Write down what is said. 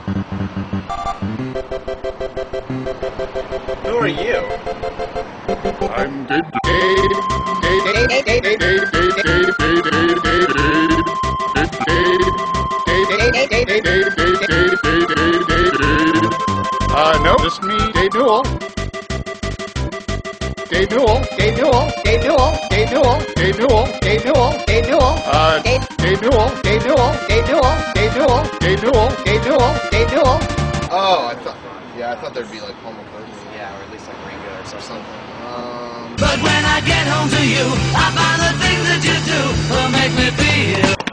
Who are you? I'm Dave. No, just me, Dave Newell. Dave Newell, Dave Newell, Dave Newell, Dave Newell, Dave Newell, Dave Newell, Dave Newell, Dave Newell, Dave Newell, Dave Newell, Dave Newell, Dave Newell, Dave Newell, Dave Newell. Oh, I thought there'd be like Paul McCartney. Yeah, or at least like Ringo or something. But when I get home to you, I find the things that you do will make me feel